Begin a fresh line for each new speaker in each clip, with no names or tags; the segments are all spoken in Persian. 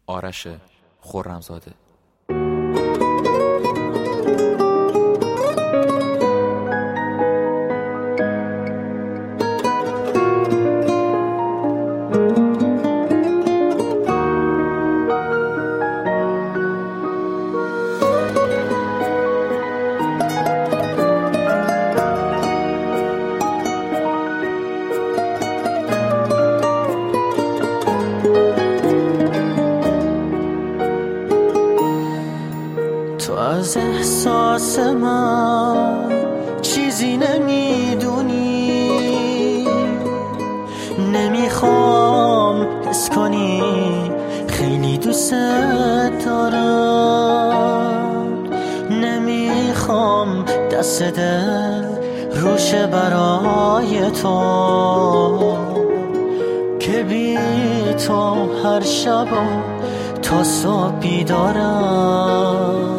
آرش خرمزاده.
تو از احساس من چیزی نمیدونی، نمیخوام حس کنی خیلی دوست دارم، نمیخوام دست دل روشه برای تو که بی تو هر شب تا صبح بیدارم.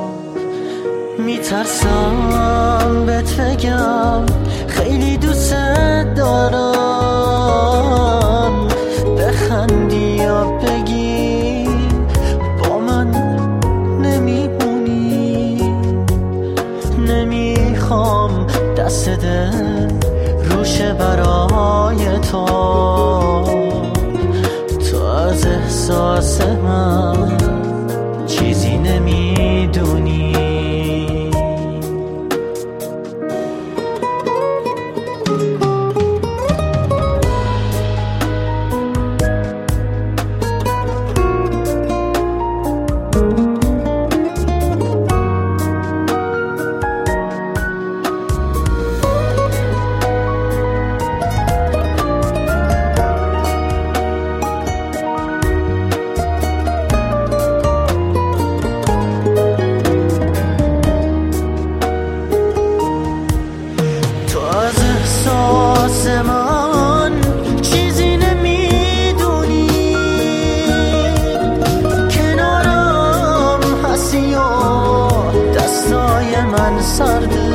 میترسم بهت بگم خیلی دوست دارم، بخندی یا بگی با من نمیمونی، نمیخوام دست دل روشه برای تو. تو از احساس من چیزی نمیدونی. احساس من چیزی نمیدونی، کنارم هستی و دستای من سرده،